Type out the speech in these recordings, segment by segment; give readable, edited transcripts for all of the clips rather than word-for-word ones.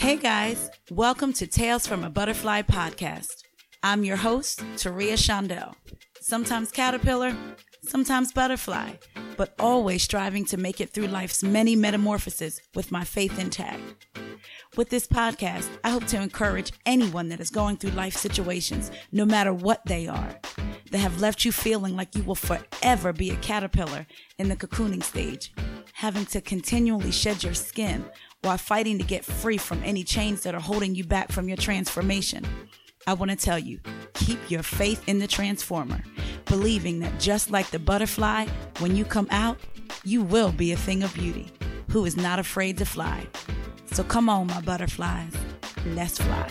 Hey guys, welcome to Tales from a Butterfly podcast. I'm your host, Taria Shondell. Sometimes caterpillar, sometimes butterfly, but always striving to make it through life's many metamorphoses with my faith intact. With this podcast, I hope to encourage anyone that is going through life situations, no matter what they are, that have left you feeling like you will forever be a caterpillar in the cocooning stage, having to continually shed your skin while fighting to get free from any chains that are holding you back from your transformation. I want to tell you, keep your faith in the transformer, believing that just like the butterfly, when you come out, you will be a thing of beauty, who is not afraid to fly. So come on, my butterflies, let's fly.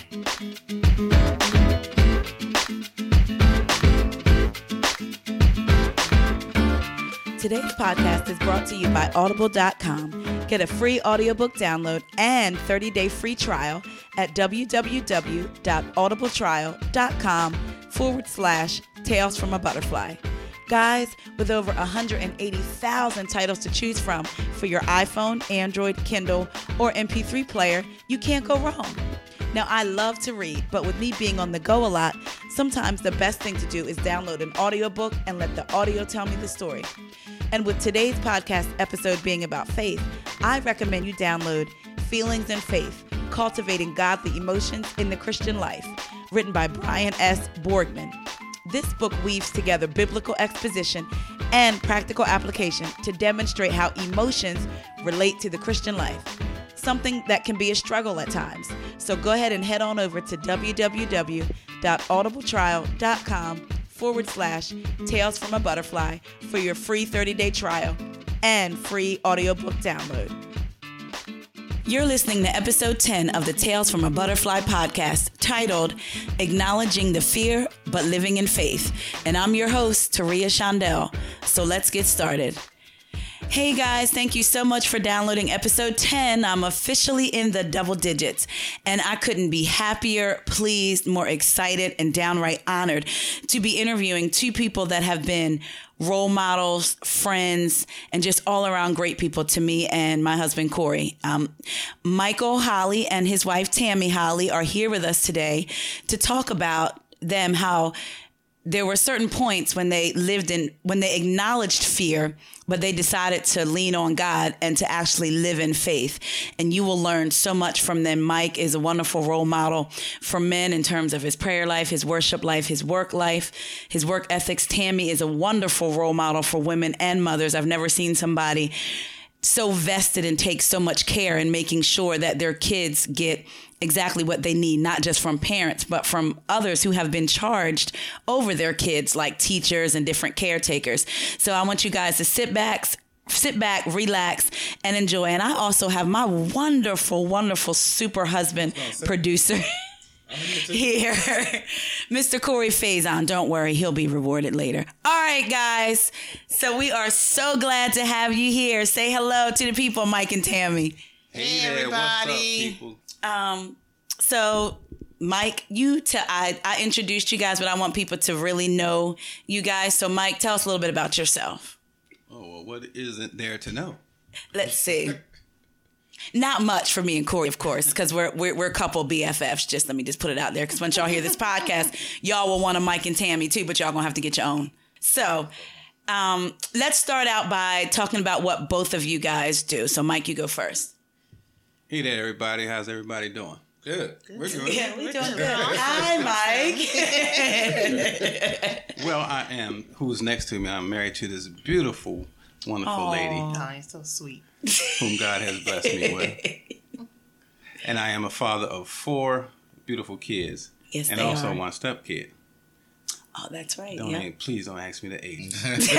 Today's podcast is brought to you by Audible.com. Get a free audiobook download and 30-day free trial at www.audibletrial.com/Tales from a Butterfly. Guys, with over 180,000 titles to choose from for your iPhone, Android, Kindle, or MP3 player, you can't go wrong. Now, I love to read, but with me being on the go a lot, sometimes the best thing to do is download an audiobook and let the audio tell me the story. And with today's podcast episode being about faith, I recommend you download Feelings and Faith, Cultivating Godly Emotions in the Christian Life, written by Brian S. Borgman. This book weaves together biblical exposition and practical application to demonstrate how emotions relate to the Christian life, something that can be a struggle at times. So go ahead and head on over to www.audibletrial.com/Tales from a Butterfly for your free 30-day trial and free audiobook download. You're listening to episode 10 of the Tales from a Butterfly podcast, titled Acknowledging the Fear but Living in Faith. And I'm your host, Taria Shondell. So let's get started. Hey guys, thank you so much for downloading episode 10. I'm officially in the double digits, and I couldn't be happier, pleased, more excited, and downright honored to be interviewing two people that have been role models, friends, and just all around great people to me and my husband, Corey. Michael Holley and his wife, Tammy Holley, are here with us today to talk about them, how there were certain points when they acknowledged fear, but they decided to lean on God and to actually live in faith. And you will learn so much from them. Mike is a wonderful role model for men in terms of his prayer life, his worship life, his work ethics. Tammy is a wonderful role model for women and mothers. I've never seen somebody so vested and take so much care in making sure that their kids get exactly what they need, not just from parents, but from others who have been charged over their kids, like teachers and different caretakers. So I want you guys to sit back, relax, and enjoy. And I also have my wonderful, wonderful super husband producer here, Mr. Corey Faison. Don't worry, he'll be rewarded later. All right, guys. So we are so glad to have you here. Say hello to the people, Mike and Tammy. Hey everybody. What's up, people? So Mike, I introduced you guys, but I want people to really know you guys. So Mike, tell us a little bit about yourself. Oh, well, what isn't there to know? Let's see. Not much for me and Corey, of course, because we're a couple BFFs. Let me put it out there, because once y'all hear this podcast, y'all will want a Mike and Tammy too, but y'all gonna have to get your own. So let's start out by talking about what both of you guys do. So Mike, you go first. Hey there, everybody. How's everybody doing? Good. We're good. Yeah, we're doing good. Hi, Mike. Well, I am. Who's next to me? I'm married to this beautiful, wonderful lady. Oh, you're so sweet. Whom God has blessed me with. And I am a father of 4 beautiful kids. Yes, and they also are. 1 stepkid. Oh, that's right. Please don't ask me the age.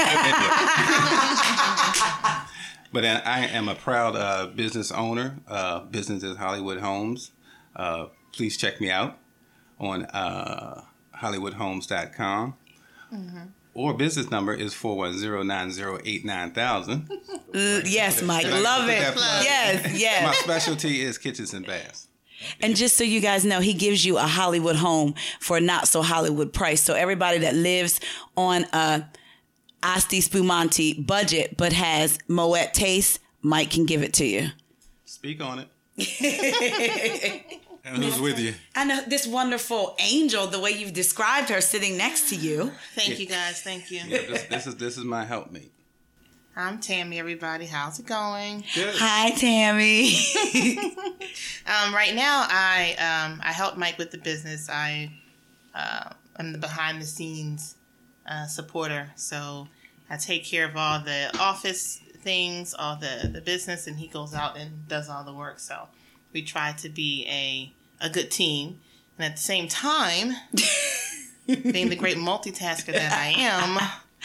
But I am a proud business owner. Business is Hollywood Homes. Please check me out on HollywoodHomes.com. Mm-hmm. Or business number is 410-908-9000. Yes, Mike. Love it. Yes. My specialty is kitchens and baths. And just so you guys know, he gives you a Hollywood home for a not so Hollywood price. So everybody that lives on a Asti Spumante budget but has Moet taste, Mike can give it to you. Speak on it. And who's with you? I know this wonderful angel, the way you've described her sitting next to you. Thank you, guys. Thank you. Yeah, this is my helpmate. I'm Tammy, everybody. How's it going? Good. Hi, Tammy. Right now, I help Mike with the business. I'm the behind-the-scenes supporter. So I take care of all the office things, all the business, and he goes out and does all the work. So we try to be a good team. And at the same time, being the great multitasker that I am,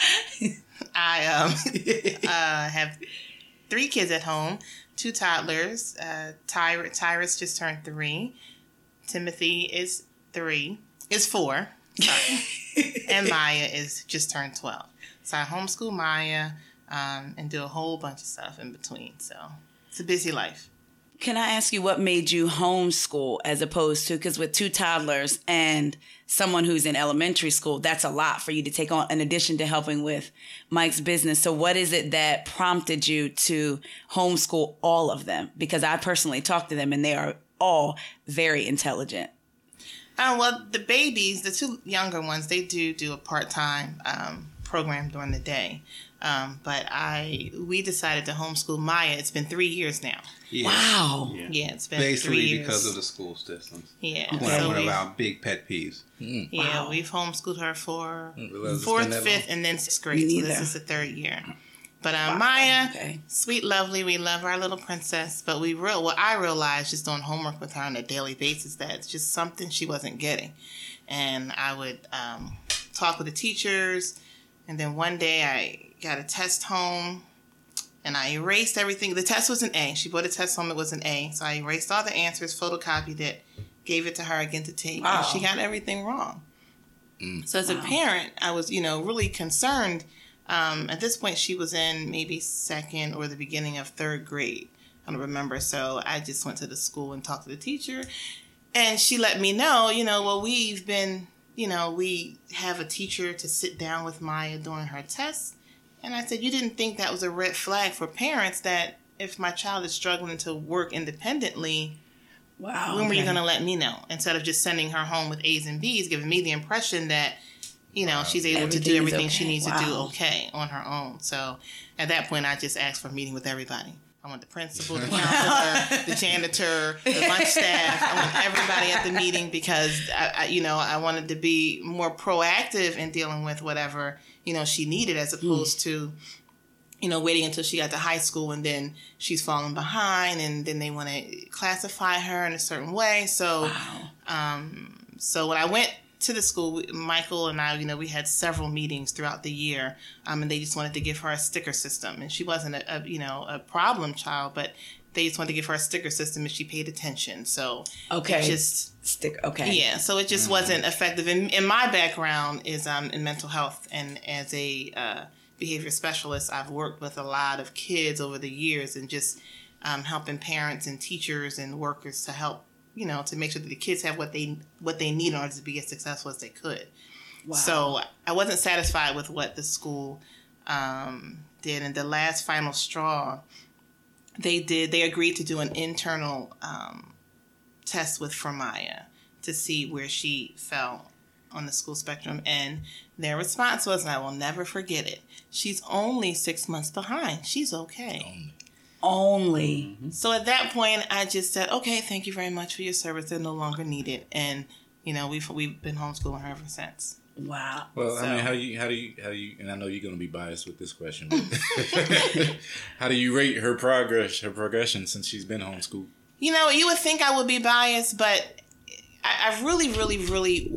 I have 3 kids at home, 2 toddlers. Tyrus just turned 3. Timothy is 4. Sorry. And Maya is just turned 12. So I homeschool Maya and do a whole bunch of stuff in between. So it's a busy life. Can I ask you what made you homeschool as opposed to, because with 2 toddlers and someone who's in elementary school, that's a lot for you to take on in addition to helping with Mike's business. So what is it that prompted you to homeschool all of them? Because I personally talked to them and they are all very intelligent. Well, the babies, the 2 younger ones, they do a part-time program during the day. But we decided to homeschool Maya. It's been 3 years now. Yeah. Wow. Yeah, it's been basically 3 years. because of the school systems. Yeah. One of our big pet peeves. Yeah, we've homeschooled her for Realize it's 4th, been that 5th, long. and then 6th grade. So this is the 3rd year. But Maya, sweet, lovely, we love our little princess. But I realized just doing homework with her on a daily basis that it's just something she wasn't getting. And I would talk with the teachers. And then one day I got a test home. And I erased everything. The test was an A. She brought a test home. It was an A. So I erased all the answers, photocopied it, gave it to her again to take. Wow. And she got everything wrong. So as a parent, I was, really concerned. At this point, she was in maybe 2nd or the beginning of 3rd grade. I don't remember. So I just went to the school and talked to the teacher. And she let me know, we've been, we have a teacher to sit down with Maya during her tests. And I said, you didn't think that was a red flag for parents that if my child is struggling to work independently, when were you going to let me know? Instead of just sending her home with A's and B's, giving me the impression that, she's able to do everything she needs to do on her own. So at that point, I just asked for a meeting with everybody. I want the principal, the counselor, the janitor, the lunch staff. I want everybody at the meeting because, I wanted to be more proactive in dealing with whatever, she needed as opposed to, waiting until she got to high school and then she's falling behind and then they want to classify her in a certain way. So, so when I went to the school, Michael and I, we had several meetings throughout the year, and they just wanted to give her a sticker system. And she wasn't a problem child, but they just wanted to give her a sticker system if she paid attention. So okay, yeah. So it just wasn't effective. And my background is in mental health, and as a behavior specialist, I've worked with a lot of kids over the years, and just helping parents and teachers and workers to help. To make sure that the kids have what they need in order to be as successful as they could. Wow. So I wasn't satisfied with what the school did. And the last final straw, they agreed to do an internal test for Maya to see where she fell on the school spectrum. And their response was, and I will never forget it, she's only 6 months behind. She's okay. Only. Mm-hmm. So at that point, I just said, okay, thank you very much for your service. They're no longer needed. And, we've been homeschooling her ever since. Wow. Well, so, how do you, and I know you're going to be biased with this question, but how do you rate her progression since she's been homeschooled? You would think I would be biased, but I really, really, really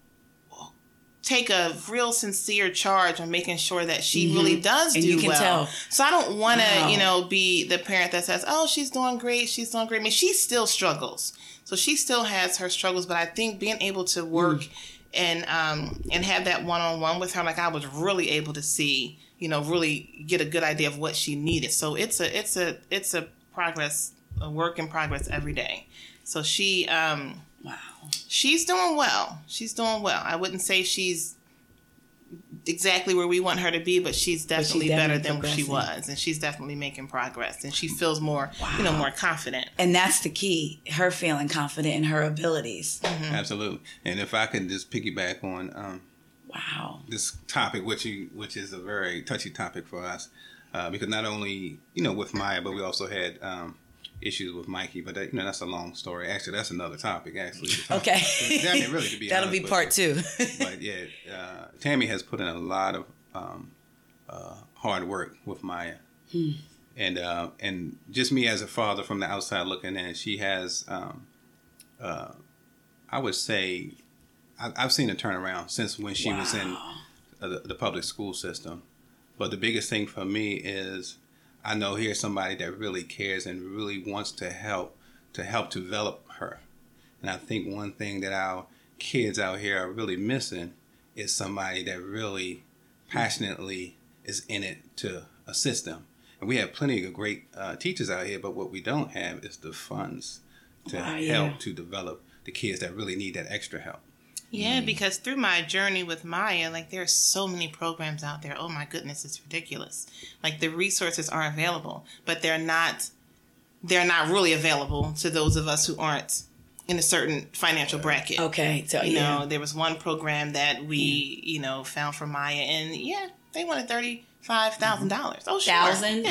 take a real sincere charge on making sure that she really does and do you can well. Tell. So I don't want to, be the parent that says, oh, she's doing great. She's doing great. I mean, she still struggles. So she still has her struggles, but I think being able to work and have that one-on-one with her, like I was really able to see, really get a good idea of what she needed. So it's a progress, a work in progress every day. So she, she's doing well. She's doing well. I wouldn't say she's exactly where we want her to be, but she's definitely better than she was, and she's definitely making progress, and she feels more, more confident. And that's the key, her feeling confident in her abilities. Mm-hmm. Absolutely. And if I could just piggyback on this topic, which is a very touchy topic for us, because not only, with Maya, but we also had issues with Mikey, but that's a long story. Actually, that's another topic, actually. Okay. Really, to be That'll honest, be part 2. But yeah, Tammy has put in a lot of hard work with Maya. And just me as a father from the outside looking in, she has, I would say, I've seen a turnaround since when she was in the public school system. But the biggest thing for me is I know here's somebody that really cares and really wants to help develop her. And I think one thing that our kids out here are really missing is somebody that really passionately is in it to assist them. And we have plenty of great teachers out here, but what we don't have is the funds to help to develop the kids that really need that extra help. Yeah, because through my journey with Maya, there are so many programs out there. Oh my goodness, it's ridiculous. The resources are available, but they're not really available to those of us who aren't in a certain financial bracket. Okay, so there was one program that we found for Maya, and they wanted $35,000. Oh, sure,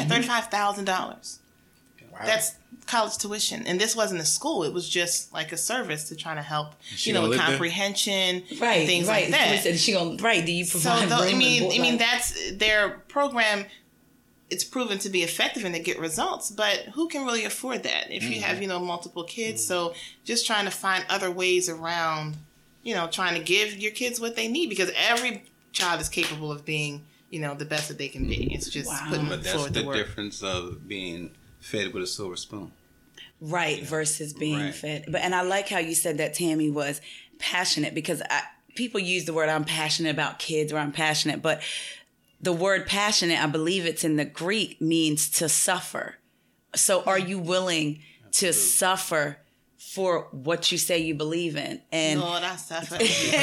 $35,000. Wow. That's college tuition, and this wasn't a school. It was just a service to try to help, with comprehension, things like that. Do you provide? So, that's their program. It's proven to be effective and to get results, but who can really afford that if you have multiple kids? So, just trying to find other ways around, trying to give your kids what they need, because every child is capable of being, the best that they can be. It's just putting forward the work. But that's the difference of being fed with a silver spoon. Right, versus being fed. And I like how you said that Tammy was passionate, because people use the word I'm passionate about kids or I'm passionate, but the word passionate, I believe it's in the Greek, means to suffer. So are you willing to suffer for what you say you believe in? And Lord, I suffer.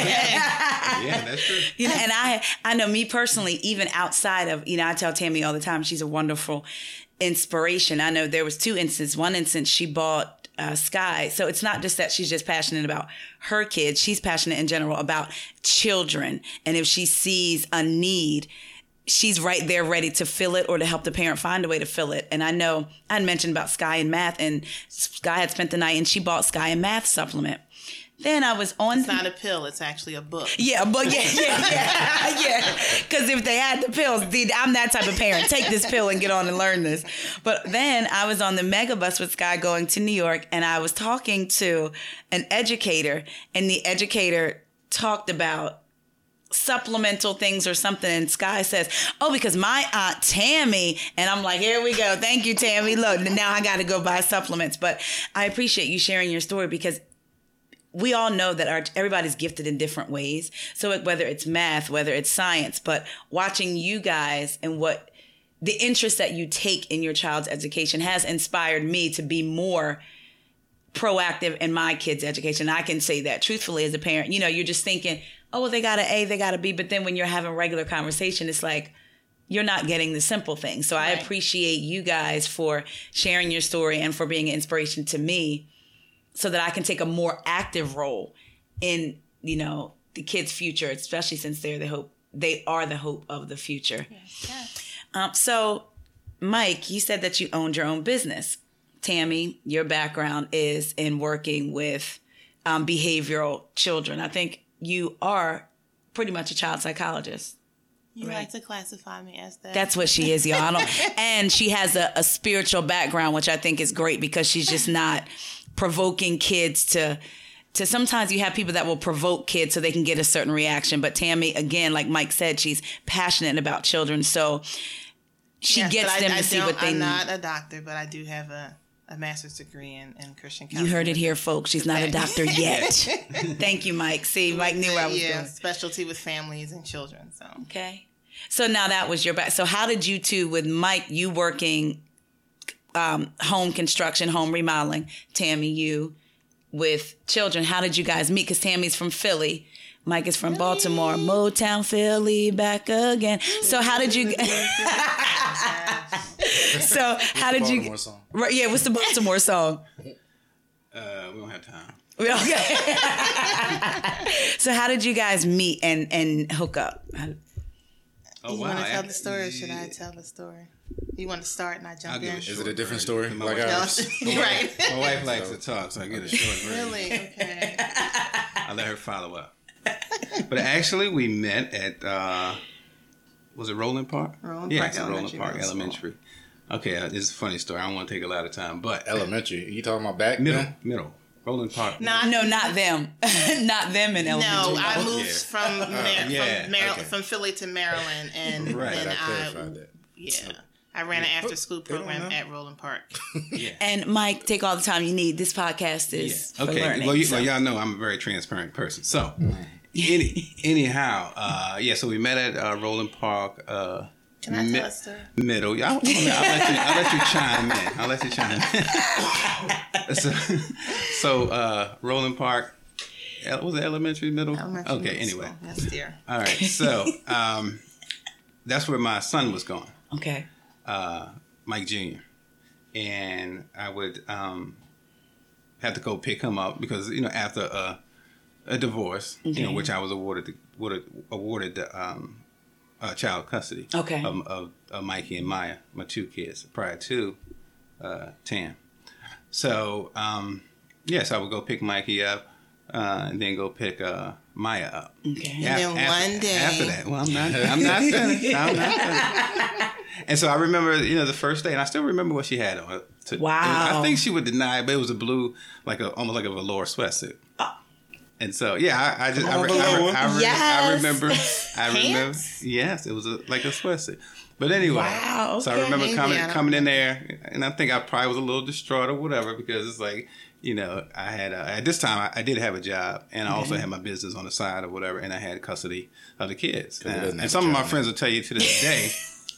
Yeah, that's true. And I know me personally, even outside of, I tell Tammy all the time, she's a wonderful inspiration. I know there was 2 instances. One instance, she bought Sky. So it's not just that she's just passionate about her kids. She's passionate in general about children. And if she sees a need, she's right there ready to fill it or to help the parent find a way to fill it. And I know I had mentioned about Sky and Math, and Sky had spent the night and she bought Sky and Math supplement. Then I was on... It's not a pill. It's actually a book. Yeah, but yeah. Because if they had the pills, I'm that type of parent. Take this pill and get on and learn this. But then I was on the mega bus with Sky going to New York, and I was talking to an educator, and the educator talked about supplemental things or something, and Sky says, because my Aunt Tammy, and I'm like, here we go. Thank you, Tammy. Look, now I got to go buy supplements. But I appreciate you sharing your story, because we all know that everybody's gifted in different ways. So whether it's math, whether it's science, but watching you guys and what the interest that you take in your child's education has inspired me to be more proactive in my kids' education. I can say that truthfully as a parent. You're just thinking, they got an A, they got a B. But then when you're having regular conversation, it's like, you're not getting the simple things. So I appreciate you guys for sharing your story and for being an inspiration to me, so that I can take a more active role in, the kids' future, especially since they're the hope. They are the hope of the future. Yes. So, Mike, you said that you owned your own business. Tammy, your background is in working with behavioral children. I think you are pretty much a child psychologist. You like to classify me as that. That's what she is, y'all. And she has a spiritual background, which I think is great, because she's just not provoking kids to sometimes you have people that will provoke kids so they can get a certain reaction. But Tammy, again, like Mike said, she's passionate about children. So she gets them to see what they need. I'm not a doctor, but I do have a master's degree in Christian counseling. You heard it here, folks. She's not a doctor yet. Thank you, Mike. See, Mike knew where I was going. Specialty with families and children. So okay. So now that was your back. So how did you two, with Mike, you working home construction, home remodeling, Tammy, you with children, how did you guys meet? Because Tammy's from Philly, Mike is from Baltimore. Motown Philly back again. So how did you? So how did you? Baltimore song. Right, yeah. What's the Baltimore song? We don't have time. Okay. So how did you guys meet and hook up? Oh, You wow. want to tell the story or should I tell the story? You want to start and I jump I'll give in? a short Is it a different version. story? My Like wife- ours? Right. My wife likes to talk, so I get a short version. Really? Okay. I let her follow up. But actually, we met at, was it Roland Park? Roland Yeah, Park it's Roland Elementary Park Middle School. Elementary. Okay, it's a funny story. I don't want to take a lot of time, but Elementary. You talking about back middle, then? middle. Roland Park. No, No, not them. Not them in elementary. No, I moved Yeah. from yeah, Maryland, okay. from Philly to Maryland, and Right. then I clarified that. I ran an after school They don't program know. at Roland Park. Yeah. And Mike, take all the time you need. This podcast is Yeah. for Okay. learning. Well, so. y'all know I'm a very transparent person. So, anyhow, so we met at Roland Park. Can I tell a story? Middle. I'll let you chime in. I'll let you chime in. so Roland Park. Was it elementary, middle? Elementary Okay. middle Anyway. school. Yes, dear. All right. So that's where my son was going. Okay. Mike Jr. And I would have to go pick him up because after a divorce, Okay. which I was awarded child custody Okay. of Mikey and Maya, my two kids, prior to Tam. So so I would go pick Mikey up and then go pick Maya up. Okay. And then one day- after that, well, I'm not finished. I'm not finished. And so I remember, the first day, and I still remember what she had on. Wow. I think she would deny it, but it was a blue, almost like a velour sweatsuit. And so, yeah, I Yes. remember. Pants? Yes, it was like a sweatsuit. But anyway, Wow, so I okay. remember Maybe, I don't coming in there, and I think I probably was a little distraught or whatever because it's like, I had at this time I did have a job, and I also had my business on the side or whatever, and I had custody of the kids. he doesn't have And a some of job my now. friends will tell you to this day.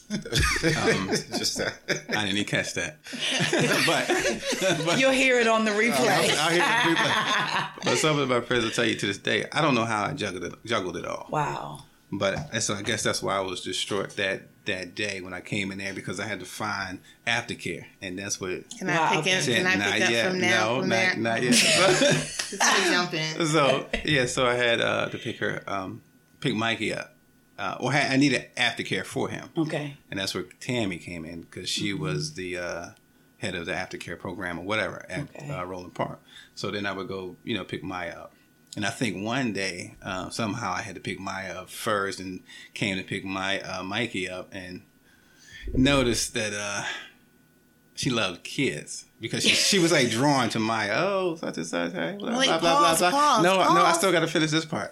Just I didn't even catch that, but You'll hear it on the replay. I'll hear the replay. But some of my friends will tell you to this day, I don't know how I juggled it all. Wow. But so I guess that's why I was distraught that day when I came in there because I had to find aftercare, and that's what. Can Wow, I pick okay. Can I Not pick up yet. from now? No, from there? not yet. Just to jump in. So I had to pick Mikey up. I needed aftercare for him, Okay. and that's where Tammy came in because she was the head of the aftercare program or whatever at Okay. Roland Park. So then I would go, pick Maya up. And I think one day, somehow I had to pick Maya up first and came to pick Mikey up and noticed that she loved kids because she was like drawn to Maya. Oh, such and such. Hey, blah, Wait, blah, blah, pause, blah, blah. pause, No, I pause. still got to finish this part.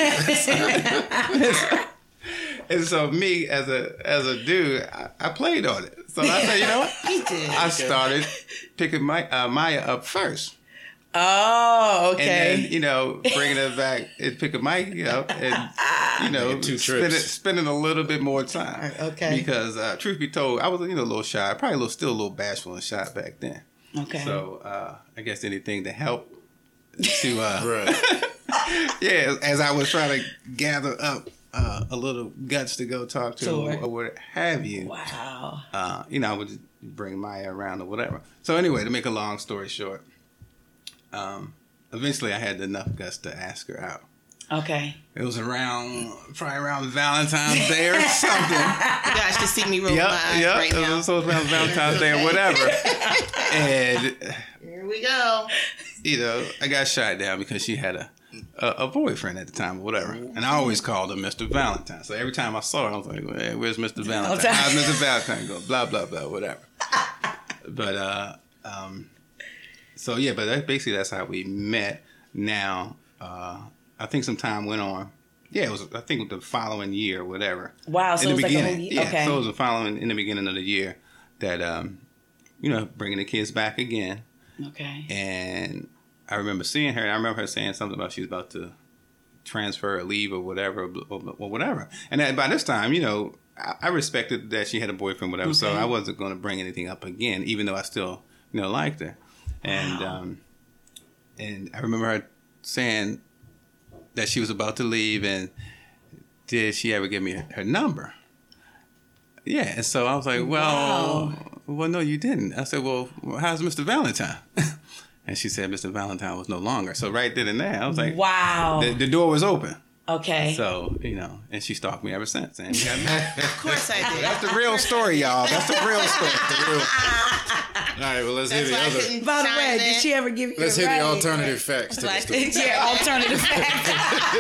And so me as a dude, I played on it. So I said, you know what? He did. I started picking Maya up first. Oh, okay. And then, bringing it back and picking Mikey up and, Making 2 trips. spending a little bit more time. Okay. Because, truth be told, I was, a little shy, probably still a little bashful and shy back then. Okay. So, I guess anything to help to, right. yeah, as I was trying to gather up a little guts to go talk to Sure. or what have you. Wow. I would just bring Maya around or whatever. So anyway, to make a long story short, eventually I had enough guts to ask her out. Okay. It was probably around Valentine's Day or something. You guys should see me roll my eyes right It now. was around Valentine's Day or whatever. And, Here we go. I got shot down because she had a boyfriend at the time or whatever. And I always called her Mr. Valentine. So every time I saw her, I was like, hey, where's Mr. Valentine? How's Mr. Valentine go? Blah, blah, blah, whatever. But, so yeah, but that's how we met. Now, I think some time went on. Yeah, it was, I think the following year or whatever. Wow, so in it was the like a beginning. whole year. Yeah, Okay. so it was in the beginning of the year that, bringing the kids back again. Okay. And I remember seeing her, and I remember her saying something about she was about to transfer or leave or whatever, or whatever. And by this time, I respected that she had a boyfriend, whatever, so Okay. I wasn't going to bring anything up again, even though I still, liked her. And Wow. and I remember her saying, that she was about to leave, and did she ever give me her number? Yeah, and so I was like, well, no, you didn't. I said, well, how's Mr. Valentine? And she said Mr. Valentine was no longer. So right then and there, I was like, wow. The door was open. Okay. So, and she stalked me ever since. And we got Of course I did. That's the real story, y'all. That's the real story. All right, well, let's hear the other. By the way, did she ever give you Let's hear the alternative facts to the story. Yeah, alternative facts.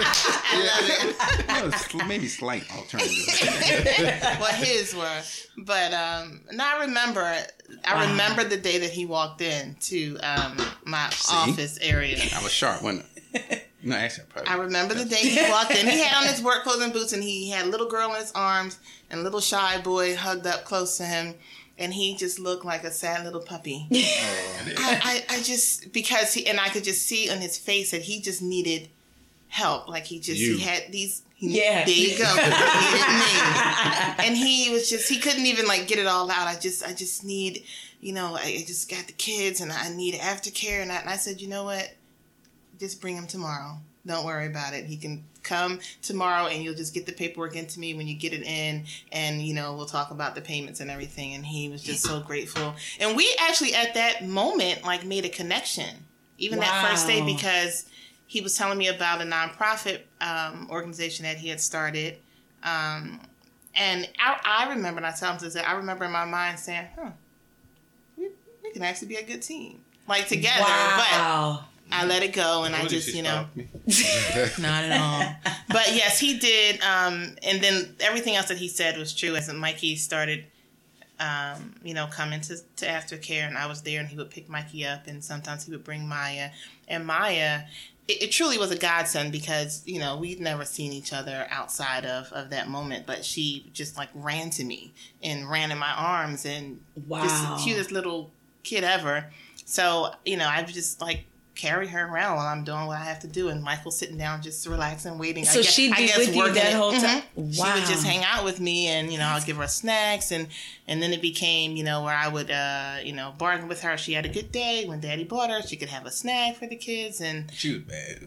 Maybe slight alternative. Well, his were. But I remember the day that he walked in to my office area. I was sharp, wasn't it? No, actually, I remember the day he walked in. He had on his work clothes and boots, and he had a little girl in his arms and a little shy boy hugged up close to him. And he just looked like a sad little puppy. I just, because I could just see on his face that he just needed help. Like he had these, there you go. He needed me. And he couldn't even like get it all out. I just need, I just got the kids and I need aftercare. And I said, you know what? Just bring him tomorrow. Don't worry about it. He can come tomorrow and you'll just get the paperwork into me when you get it in, and we'll talk about the payments and everything. And he was just so grateful. And we actually at that moment like made a connection, even that first day, because he was telling me about a nonprofit organization that he had started. And I remember, and I tell him this, I remember in my mind saying, we can actually be a good team, like together. But I let it go, and I just, not at all. But yes, he did. And then everything else that he said was true. As Mikey started, coming to aftercare, and I was there, and he would pick Mikey up, and sometimes he would bring Maya. And Maya, it truly was a godsend because, we'd never seen each other outside of that moment. But she just like ran to me and ran in my arms, and just the cutest little kid ever. So, I was just like, carry her around while I'm doing what I have to do, and Michael's sitting down just relaxing, waiting. So she'd be with you that whole time? Mm-hmm. Wow. She would just hang out with me, and I'll give her snacks, and then it became where I would bargain with her. She had a good day when Daddy bought her, she could have a snack for the kids, and she was bad.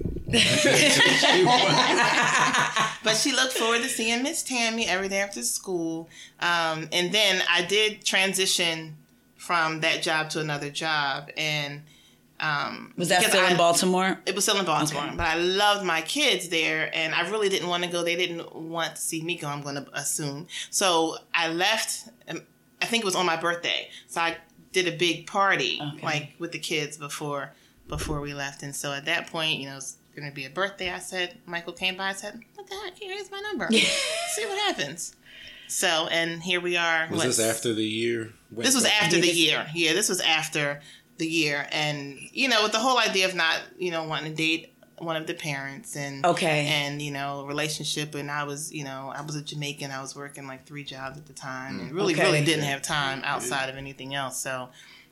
But she looked forward to seeing Miss Tammy every day after school, and then I did transition from that job to another job, and was that still in Baltimore? It was still in Baltimore, okay. But I loved my kids there, and I really didn't want to go. They didn't want to see me go, I'm going to assume. So I left, I think it was on my birthday. So I did a big party, like with the kids before we left. And so at that point, it was going to be a birthday. Michael came by and said, what the heck, here's my number. See what happens. So, and here we are. Was this after the year? This was after the year. Yeah, this was after the year, and with the whole idea of not wanting to date one of the parents, and relationship, and I was a Jamaican. I was working like 3 jobs at the time, and really didn't have time outside of anything else. So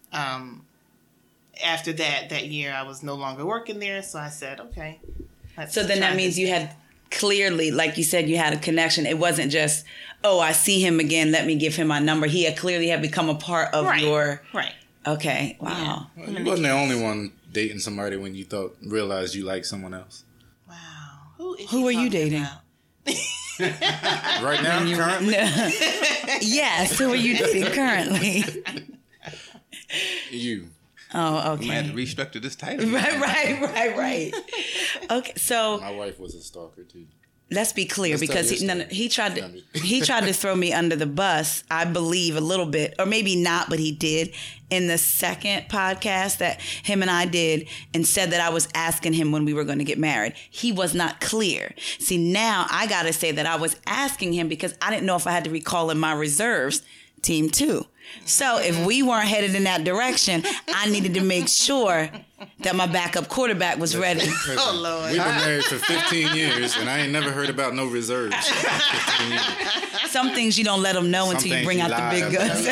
after that year, I was no longer working there, so I said, okay. So then that means you had clearly, like you said, you had a connection. It wasn't just, I see him again, let me give him my number. He had clearly become a part of your right. Okay. Wow. Yeah. Well, you wasn't the only one dating somebody when you realized you liked someone else. Wow. Who are you dating? Right now, currently? Yes. Who are you dating currently? You. Oh, okay. I had to restructure this title. Right. Okay, so my wife was a stalker too. Let's be clear, because he tried to throw me under the bus, I believe, a little bit, or maybe not, but he did in the second podcast that him and I did, and said that I was asking him when we were going to get married. He was not clear. See, now I got to say that I was asking him because I didn't know if I had to recall in my reserves team 2. So if we weren't headed in that direction, I needed to make sure that my backup quarterback was ready. Oh, Lord. We've been married for 15 years, and I ain't never heard about no reserves. Some things you don't let them know until you bring out the big guns.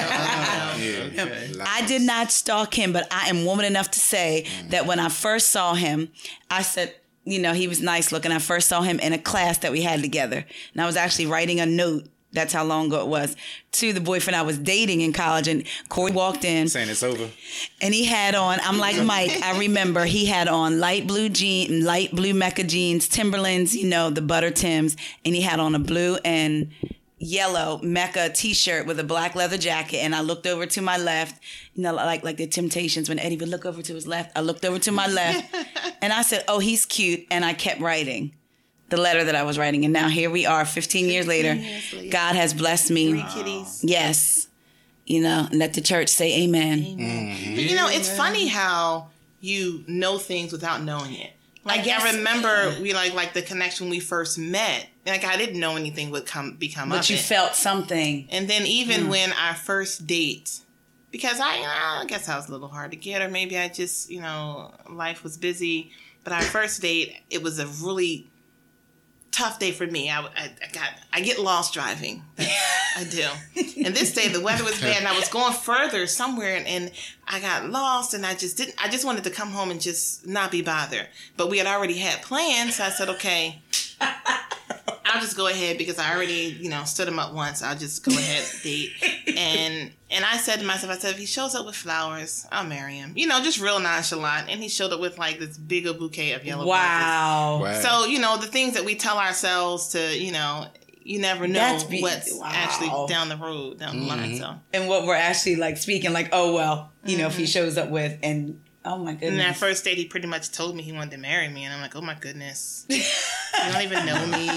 I did not stalk him, but I am woman enough to say that when I first saw him, I said, he was nice looking. I first saw him in a class that we had together, and I was actually writing a note That's how long ago it was. To the boyfriend I was dating in college, and Corey walked in. Saying it's over. And he had on, I'm like Mike, I remember he had on light blue Mecca jeans, Timberlands, the butter Tims, and he had on a blue and yellow Mecca t-shirt with a black leather jacket. And I looked over to my left, like the Temptations, when Eddie would look over to his left. I looked over to my left and I said, oh, he's cute. And I kept writing the letter that I was writing. And now here we are 15 years later. God has blessed me. 3 kitties. Yes. Let the church say amen. It's funny how you know things without knowing it. Like, I remember we like the connection when we first met. Like, I didn't know anything would become of it. But you felt something. And then even when our first date, because I guess I was a little hard to get, or maybe I just, life was busy. But our first date, it was a really tough day for me. I get lost driving. I do. And this day the weather was bad, and I was going further somewhere, and I got lost, and I just wanted to come home and just not be bothered. But we had already had plans, so I said, okay, I'll just go ahead because I already, stood him up once. I'll just go ahead and date. And I said to myself, if he shows up with flowers, I'll marry him. Just real nonchalant. And he showed up with like this big old bouquet of yellow roses. So, the things that we tell ourselves to, you never know what's actually down the road, down the line. So. And what we're actually like speaking, like, oh, well, if he shows up with, and oh my goodness. And that first date, he pretty much told me he wanted to marry me. And I'm like, oh my goodness. You don't even know me.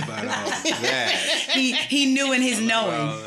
He knew in his knowing.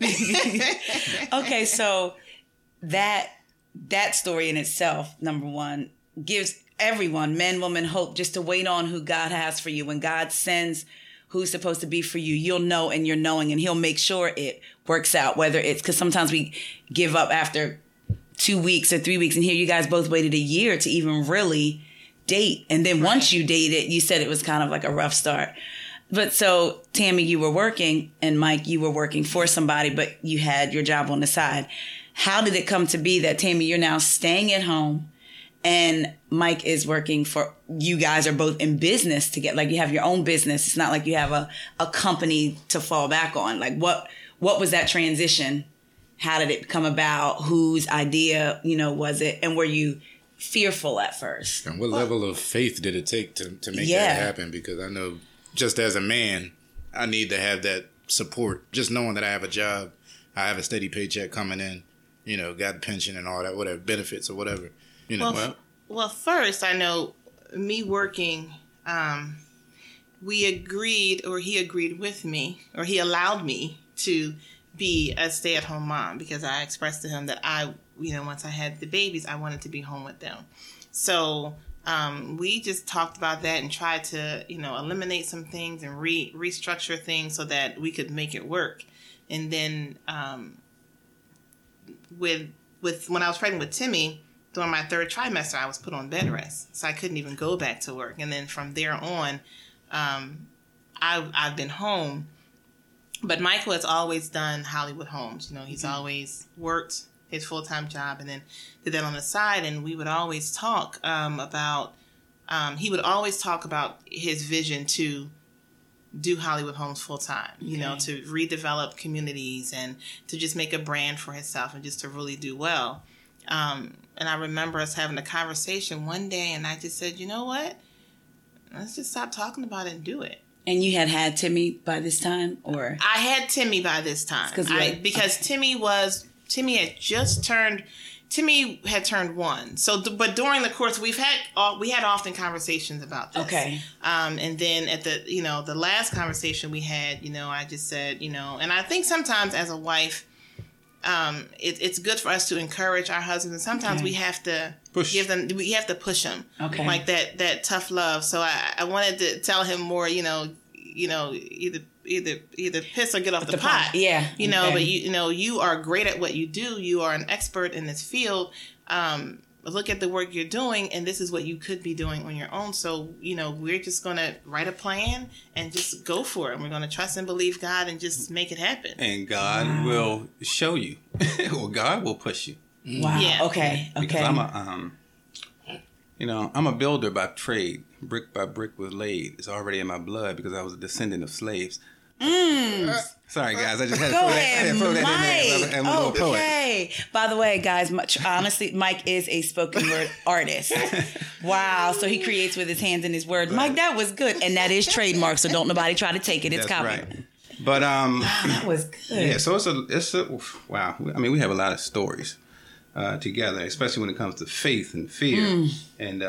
Okay, so that story in itself, number one, gives everyone, men, women, hope just to wait on who God has for you. When God sends who's supposed to be for you, you'll know in your knowing, and he'll make sure it works out, whether it's because sometimes we give up after 2 weeks or 3 weeks, and here you guys both waited a year to even really date. And then once you dated, you said it was kind of like a rough start. But so, Tammy, you were working, and Mike, you were working for somebody, but you had your job on the side. How did it come to be that, Tammy, you're now staying at home and Mike is working for, you guys are both in business together, like you have your own business. It's not like you have a company to fall back on. Like what was that transition? How did it come about? Whose idea, was it? And were you fearful at first? And what level of faith did it take to make that happen? Because I know just as a man, I need to have that support. Just knowing that I have a job, I have a steady paycheck coming in, got a pension and all that, whatever, benefits or whatever. Well, first, I know me working, we agreed, or he agreed with me, or he allowed me to be a stay-at-home mom because I expressed to him that once I had the babies, I wanted to be home with them. So we just talked about that and tried to, eliminate some things and restructure things so that we could make it work. And then with when I was pregnant with Timmy, during my 3rd trimester, I was put on bed rest, so I couldn't even go back to work. And then from there on, I've been home. But Michael has always done Hollywood Homes. He's always worked his full-time job and then did that on the side. And we would always talk about his vision to do Hollywood Homes full-time, to redevelop communities and to just make a brand for himself and just to really do well. And I remember us having a conversation one day, and I just said, you know what? Let's just stop talking about it and do it. And you had Timmy by this time, or? I had Timmy by this time. Because Timmy had turned 1. So, but during the course, we had often conversations about this. Okay. And then at the last conversation we had, I just said, and I think sometimes as a wife, it's good for us to encourage our husbands, and sometimes we have to push them, like that tough love. So I wanted to tell him more, either piss or get off the pot. Yeah. But you are great at what you do. You are an expert in this field. Look at the work you're doing, and this is what you could be doing on your own. So, we're just going to write a plan and just go for it. And we're going to trust and believe God and just make it happen. And God will show you, or God will push you. Wow. Yeah. Okay. Because I'm a builder by trade. Brick by brick was laid. It's already in my blood because I was a descendant of slaves. Sorry, guys. I just had to Go throw ahead, that in there. I'm a little poet. Okay. By the way, guys, honestly, Mike is a spoken word artist. Wow. So he creates with his hands and his words. Right. Mike, that was good. And that is trademark, so don't nobody try to take it. It's copy. Right. But that was good. Yeah, so it's a wow. I mean, we have a lot of stories together, especially when it comes to faith and fear. And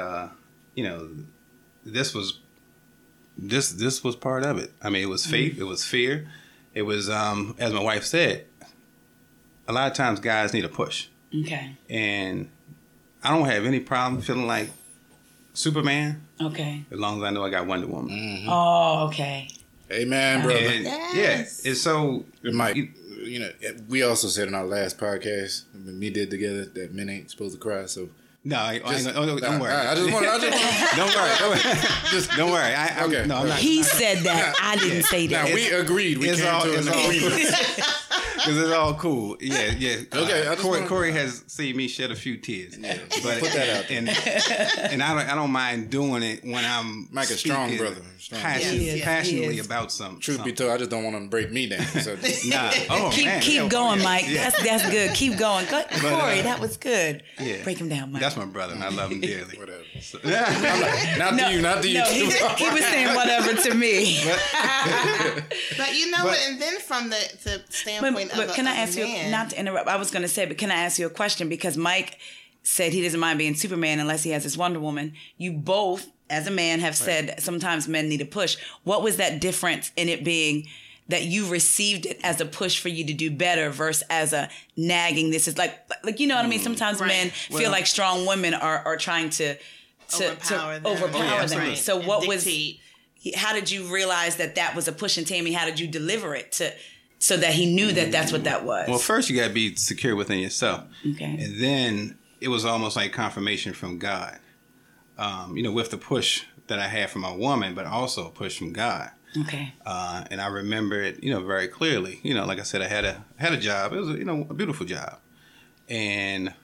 this was part of it. I mean, it was faith, it was fear. It was, as my wife said, a lot of times guys need a push. Okay. And I don't have any problem feeling like Superman. Okay. As long as I know I got Wonder Woman. Mm-hmm. Oh, okay. Amen, brother. And, yes. Yeah. And so, Mike, we also said in our last podcast, when we did together, that men ain't supposed to cry, so. No, don't worry. I just want don't worry. Don't worry. Okay. No, I'm not. He said that. I didn't say that. Now, we agreed. We came to an agreement. Because it's all cool. Yeah. Okay. Corey has seen me shed a few tears. Yeah. But put that out there. And I don't mind doing it when I'm Mike a strong brother. Passionately about something. Truth be told, I just don't want him to break me down. So. Keep going, Mike. Yeah. That's good. Keep going. Corey, that was good. Yeah. But him down, Mike. That's my brother, and I love him dearly. Whatever. So, not to you. No, he was saying whatever to me. But what? And then from the standpoint but can I ask you, not to interrupt, I was going to say, but can I ask you a question? Because Mike said he doesn't mind being Superman unless he has his Wonder Woman. You both, as a man, have said sometimes men need a push. What was that difference in it being that you received it as a push for you to do better versus as a nagging? This is like you know what I mean? Sometimes men feel like strong women are trying to overpower them. Right. So what was, how did you realize that was a push? And Tammy, how did you deliver it so that he knew that that's what that was? Well, first you got to be secure within yourself. Okay. And then it was almost like confirmation from God. With the push that I had from my woman, but also a push from God. Okay. And I remember it, very clearly. Like I said, I had a job. It was, a beautiful job. And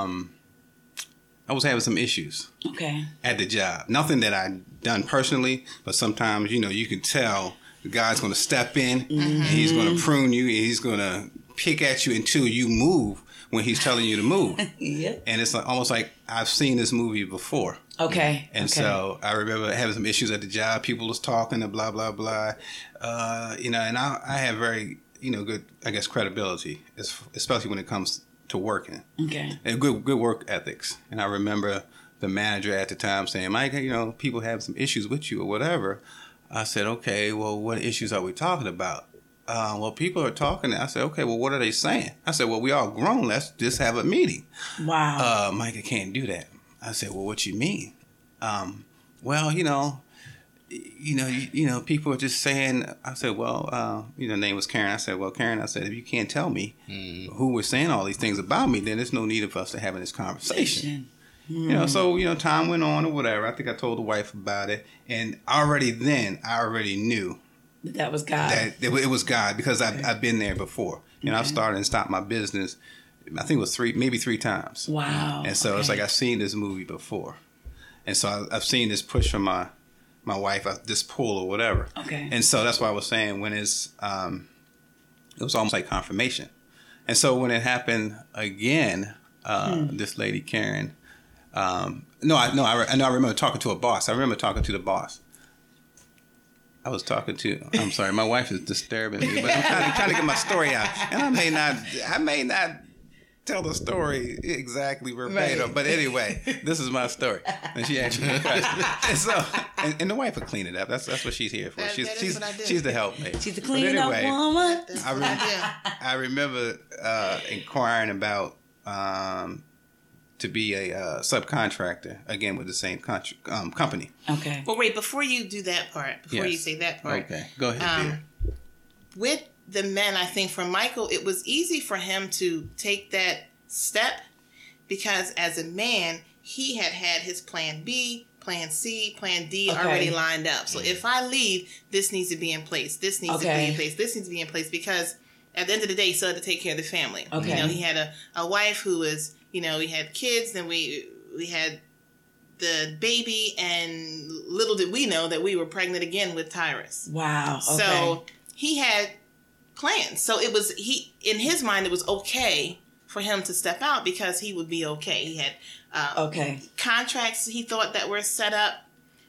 I was having some issues. Okay. At the job. Nothing that I'd done personally, but sometimes, you can tell God's going to step in. Mm-hmm. And he's going to prune you. And he's going to pick at you until you move when he's telling you to move. Yeah. And it's almost like I've seen this movie before. Okay. And so I remember having some issues at the job. People was talking and blah, blah, blah. And I have very, good, I guess, credibility, especially when it comes to working. Okay. And good work ethics. And I remember the manager at the time saying, Mike, people have some issues with you or whatever. I said, okay, well, what issues are we talking about? Well, people are talking. I said, okay, well, what are they saying? I said, well, we all grown. Let's just have a meeting. Wow. Mike, I can't do that. I said, well, what you mean? Well, people are just saying, I said, well, name was Karen. I said, well, Karen, if you can't tell me who was saying all these things about me, then there's no need of us to having this conversation. So, time went on or whatever. I think I told the wife about it. And already then, I already knew that was God. That it was God, because I've been there before. I've started and stopped my business, I think it was maybe three times. Wow. And so it's like I've seen this movie before. And so I've seen this push from my wife, this pull or whatever. Okay. And so that's why I was saying when it was almost like confirmation. And so when it happened again, this lady, Karen, I remember talking to a boss. I remember talking to the boss. I'm sorry, my wife is disturbing me, but I'm trying to get my story out. And I may not tell the story exactly verbatim, right. But anyway, this is my story. And she asked me a question. And the wife will clean it up. That's what she's here for. She's the helpmate. She's the cleaning up woman. I remember inquiring about to be a subcontractor, again, with the same company. Okay. Well, wait, before you do that part, you say that part. Okay, go ahead, dear. With the men, I think for Michael, it was easy for him to take that step because as a man, he had his plan B, plan C, plan D already lined up. So if I leave, this needs to be in place. This needs to be in place. This needs to be in place because at the end of the day, he still had to take care of the family. Okay. He had a wife who was, we had kids, then we had the baby, and little did we know that we were pregnant again with Tyrus. Wow. Okay. So he had plans. So it was, in his mind, it was okay for him to step out because he would be okay. He had contracts he thought that were set up,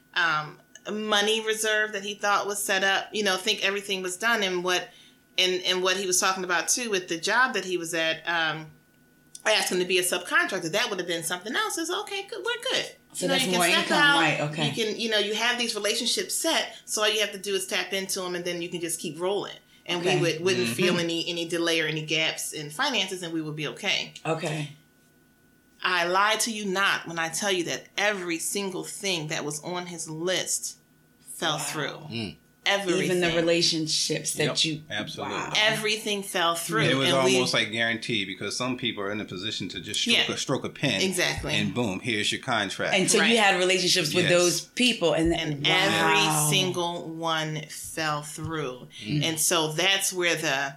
money reserve that he thought was set up. You know, think everything was done. And what he was talking about too with the job that he was at, I asked him to be a subcontractor. That would have been something else. It's okay, good, we're good. So that's more income, right? Okay. You can, you have these relationships set. So all you have to do is tap into them, and then you can just keep rolling. And we wouldn't feel any delay or any gaps in finances, and we would be okay. Okay. I lie to you not when I tell you that every single thing that was on his list fell through. Everything. Even the relationships that you... Absolutely. Wow. Everything fell through. And it was almost like guaranteed, because some people are in a position to just stroke a pen. Exactly. And boom, here's your contract. And so you had relationships with those people. And every single one fell through. And so that's where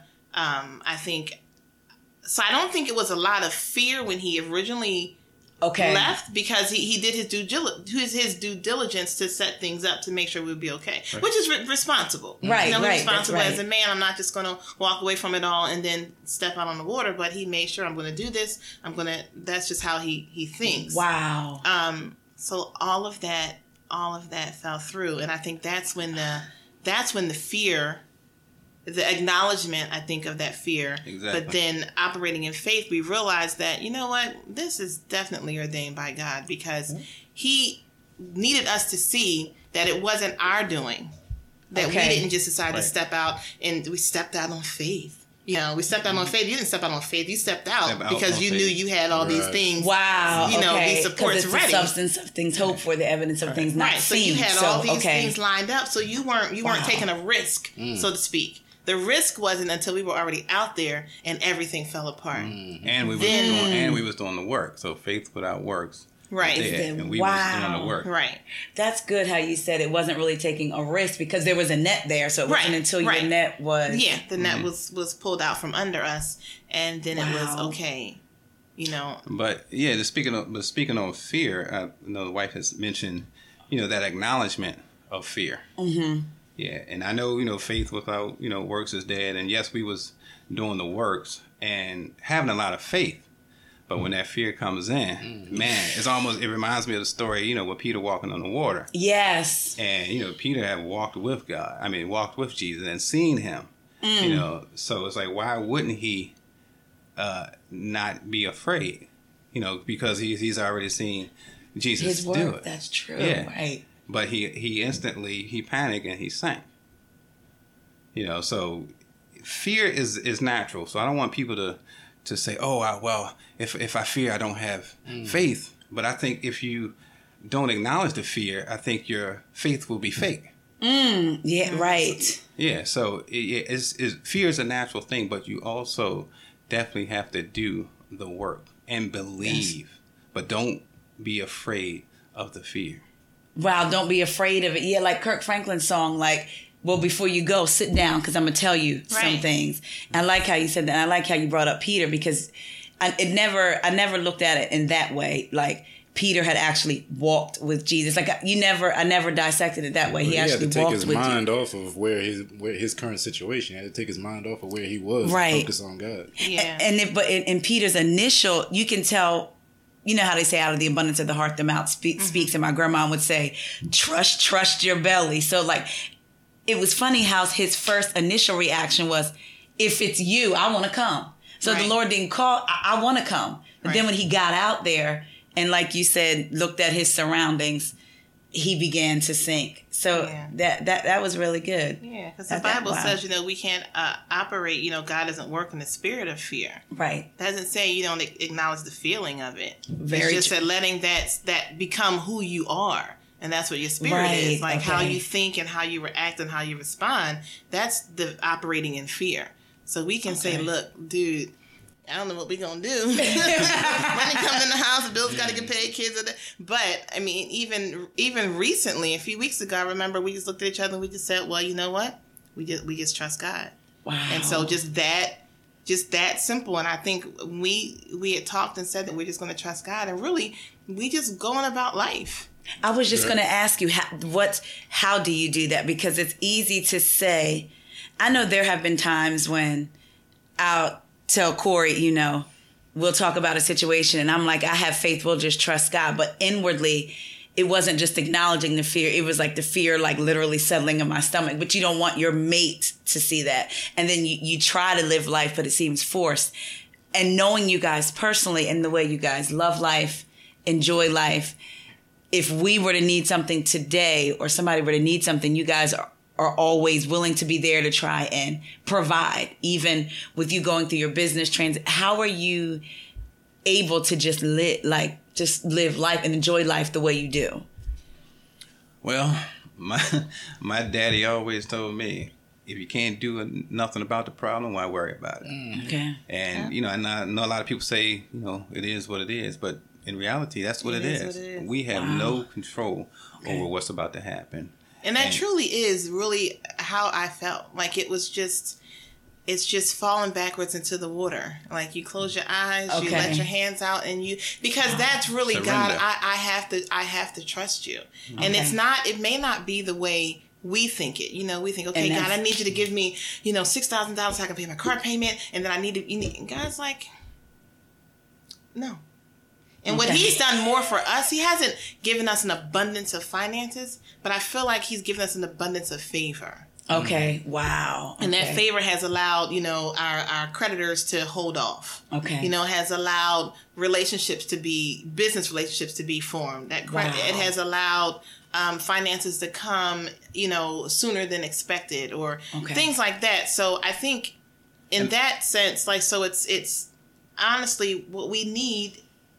I think... So I don't think it was a lot of fear when he originally... left, because he did his due diligence to set things up to make sure we'd be okay, which is responsible. Right, responsible as a man. I'm not just going to walk away from it all and then step out on the water. But he made sure, I'm going to do this. That's just how he thinks. Wow. So all of that fell through, and I think that's when the fear. The acknowledgement, I think, of that fear. Exactly. But then operating in faith, we realized that, you know what, this is definitely ordained by God, because he needed us to see that it wasn't our doing. That we didn't just decide to step out, and we stepped out on faith. We stepped out on faith. You didn't step out on faith. You stepped out because you knew you had all these things. Wow. These supports it's ready. The substance of things hoped for, the evidence of things not seen. So you had all these things lined up. So you weren't taking a risk, so to speak. The risk wasn't until we were already out there and everything fell apart. And we was doing the work. So faith without works. Right. And we was doing the work. Right. That's good how you said it wasn't really taking a risk, because there was a net there. So it wasn't until your net was... Yeah, the net was pulled out from under us, and then it was okay. But yeah, speaking of fear, I know the wife has mentioned, that acknowledgement of fear. Mm-hmm. Yeah, and I know, faith without, works is dead. And yes, we was doing the works and having a lot of faith. But when that fear comes in, man, it reminds me of the story, with Peter walking on the water. Yes. And, Peter had walked with walked with Jesus and seen him, So it's like, why wouldn't he not be afraid? Because he's already seen Jesus do it. That's true. Yeah. Right. But he instantly panicked and he sank. So fear is natural. So I don't want people to say, if I fear, I don't have faith. But I think if you don't acknowledge the fear, I think your faith will be fake. Yeah, right. Yeah, so fear is a natural thing, but you also definitely have to do the work and believe. But don't be afraid of the fear. Wow, don't be afraid of it. Yeah, like Kirk Franklin's song, before you go, sit down, because I'm going to tell you some things. I like how you said that. I like how you brought up Peter, because I never looked at it in that way. Like, Peter had actually walked with Jesus. Like, I never dissected it that way. He actually walked with Jesus. He had to take his mind off of where his current situation. He had to take his mind off of where he was. Right. And focus on God. Yeah. But in Peter's initial, you can tell. You know how they say, out of the abundance of the heart, the mouth speaks. And my grandma would say, trust your belly. So, it was funny how his first initial reaction was, if it's you, I want to come. So the Lord didn't call, I want to come. But then when he got out there and, like you said, looked at his surroundings, he began to sink. So that was really good. Yeah, because the Bible says, we can't operate, God doesn't work in the spirit of fear. Right. It doesn't say you don't acknowledge the feeling of it. Very it's just that letting that become who you are. And that's what your spirit is. How you think and how you react and how you respond. That's the operating in fear. So we can say, look, dude, I don't know what we're going to do. Money comes in the house, the bills got to get paid, kids are there. But, I mean, even recently, a few weeks ago, I remember we just looked at each other and we just said, well, you know what? We just trust God. Wow. And so just that simple. And I think we had talked and said that we're just going to trust God. And really, we just going about life. I was just going to ask you, how do you do that? Because it's easy to say, I know there have been times when I'll tell Corey, you know, we'll talk about a situation and I'm like, I have faith, we'll just trust God. But inwardly, it wasn't just acknowledging the fear. It was like the fear, like literally settling in my stomach. But you don't want your mate to see that. And then you try to live life, but it seems forced. And knowing you guys personally and the way you guys love life, enjoy life, if we were to need something today or somebody were to need something, you guys are always willing to be there to try and provide, even with you going through your business transit. How are you able to just live life and enjoy life the way you do? Well, my daddy always told me, if you can't do nothing about the problem, why worry about it? Okay. And, you know, and I know a lot of people say, you know, it is what it is, but in reality, that's what it is. We have no control over what's about to happen. And that truly is really how I felt. Like it's just falling backwards into the water. Like you close your eyes, you let your hands out, and because that's really surrender. God. I have to trust you. Okay. And it may not be the way we think it. You know, we think, okay, God, I need you to give me, you know, $6,000 so I can pay my car payment, and then and God's like, no. And what he's done more for us, he hasn't given us an abundance of finances, but I feel like he's given us an abundance of favor. Okay. Wow. And that favor has allowed, you know, our creditors to hold off. Okay. You know, has allowed business relationships to be formed. It has allowed finances to come, you know, sooner than expected or things like that. So I think in that sense, like, so it's honestly what we need.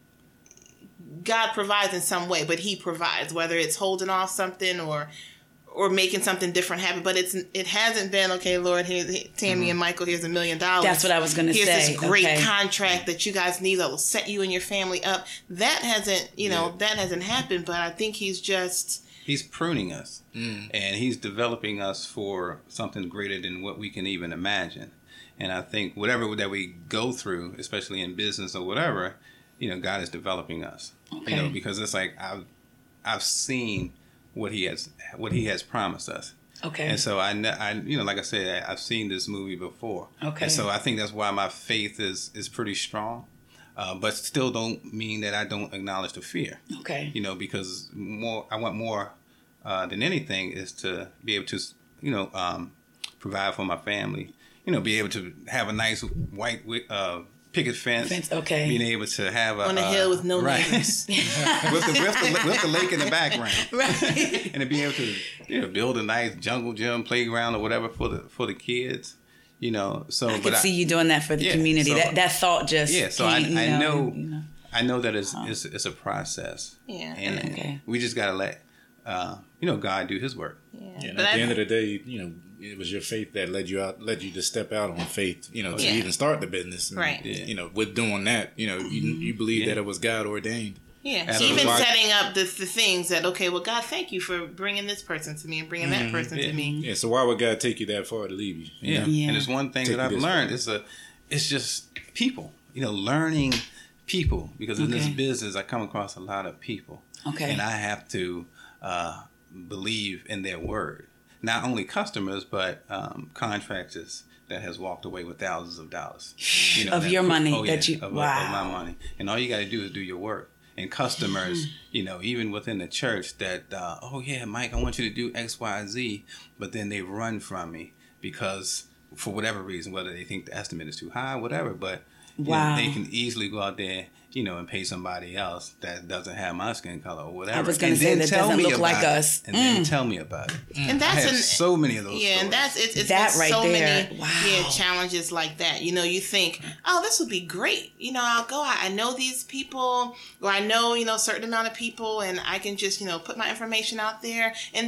God provides in some way, but he provides, whether it's holding off something or making something different happen. But it hasn't been, okay, Lord, here's Tammy and Michael, here's $1 million. That's what I was going to say. Here's this great contract that you guys need that will set you and your family up. That hasn't, that hasn't happened, but I think he's pruning us and he's developing us for something greater than what we can even imagine. And I think whatever that we go through, especially in business or whatever, you know, God is developing us. You know, because it's like I've seen what he has promised us. Okay. And so I you know, like I said, I've seen this movie before. Okay. And so I think that's why my faith is pretty strong, but still don't mean that I don't acknowledge the fear. Okay. You know, because I want more than anything is to be able to, you know, provide for my family. You know, be able to have a nice white picket fence. Okay. Being able to have on a hill with no neighbors. with the lake in the background. Right. And to be able to, you know, build a nice jungle gym playground or whatever for the kids. You know, so I could see you doing that for the community. So, that thought just So I know that it's a process. Yeah. And we just gotta let you know, God do his work. Yeah. And at the end of the day, you know, it was your faith that led you to step out on faith, you know, to even start the business. And, right. You know, with doing that, you know, you believe that it was God ordained. Yeah. Even setting up the things that, okay, well, God, thank you for bringing this person to me and bringing that person to me. Yeah. So why would God take you that far to leave you? Yeah. And it's one thing that I've learned. It's just people, you know, learning people, because in this business, I come across a lot of people. Okay. And I have to believe in their word. Not only customers, but contractors that has walked away with thousands of dollars. You know, of your money of my money. And all you got to do is do your work. And customers, you know, even within the church that, Mike, I want you to do X, Y, Z. But then they run from me because for whatever reason, whether they think the estimate is too high, whatever. But you know, they can easily go out there, you know, and pay somebody else that doesn't have my skin color or whatever. I was going to say that doesn't look like us. And then tell me about it. And that's so many of those stories. And that's it's that right so there. Many challenges like that. You know, you think, oh, this would be great. You know, I'll go out. I know these people, or I know, you know, a certain amount of people, and I can just, you know, put my information out there, and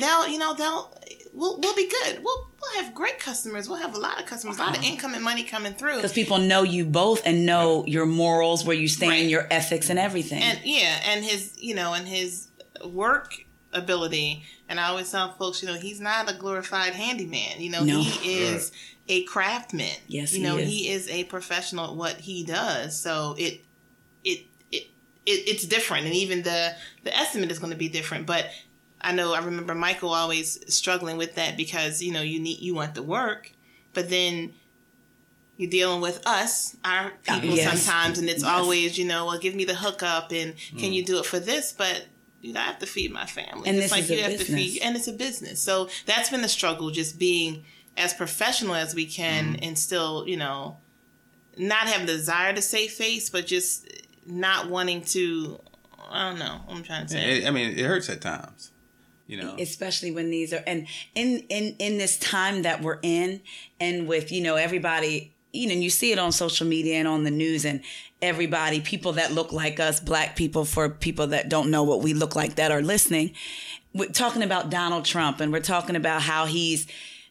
we'll be good. We'll have great customers. We'll have a lot of customers, a lot of income and money coming through. Because people know you both and know your morals, where you stand, your ethics and everything. And his work ability. And I always tell folks, you know, he's not a glorified handyman. You know, he is a craftsman. Yes, you know, he is a professional at what he does. So it's different, and even the estimate is going to be different. But I remember Michael always struggling with that, because, you know, you want the work, but then you're dealing with us, our people sometimes, and it's always, well, give me the hookup, and can you do it for this? But I have to feed my family. And it's this is you a have business. to feed, and it's a business. So that's been the struggle, just being as professional as we can, and still, not having the desire to save face, but just not wanting to. I don't know what I'm trying to say. It hurts at times. Especially when these are, and in this time that we're in, and with everybody, you see it on social media and on the news, and everybody, people that look like us, Black people, for people that don't know what we look like that are listening, we're talking about Donald Trump, and we're talking about how he's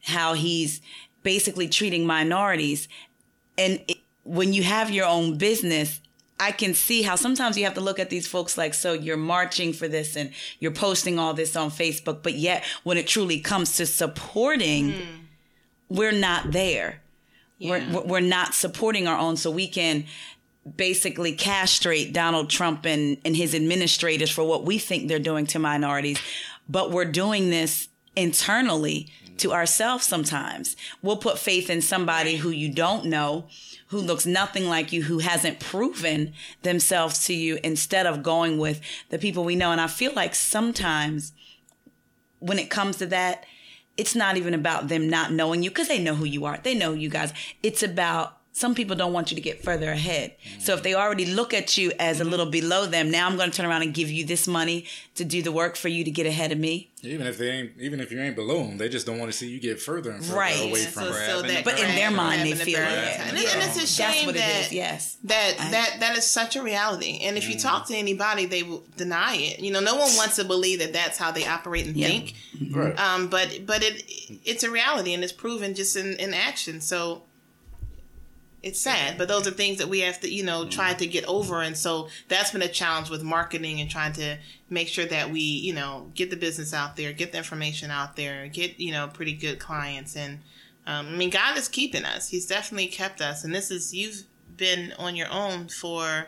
basically treating minorities. And when you have your own business, I can see how sometimes you have to look at these folks like, so you're marching for this and you're posting all this on Facebook, but yet when it truly comes to supporting, we're not there. Yeah. We're not supporting our own, so we can basically castrate Donald Trump and his administrators for what we think they're doing to minorities. But we're doing this internally to ourselves sometimes. We'll put faith in somebody who you don't know, who looks nothing like you, who hasn't proven themselves to you, instead of going with the people we know. And I feel like sometimes when it comes to that, it's not even about them not knowing you, because they know who you are. They know you guys. It's about, some people don't want you to get further ahead. So if they already look at you as a little below them, now I'm going to turn around and give you this money to do the work for you to get ahead of me. Even if you ain't below them, they just don't want to see you get further and further away from it. But in their mind, they feel it. And it's a shame that is such a reality. And if you talk to anybody, they will deny it. No one wants to believe that that's how they operate and think. Right. But it's a reality, and it's proven just in action. So it's sad, but those are things that we have to, try to get over. And so that's been a challenge with marketing and trying to make sure that we, get the business out there, get the information out there, get, pretty good clients. And, God is keeping us. He's definitely kept us. And you've been on your own for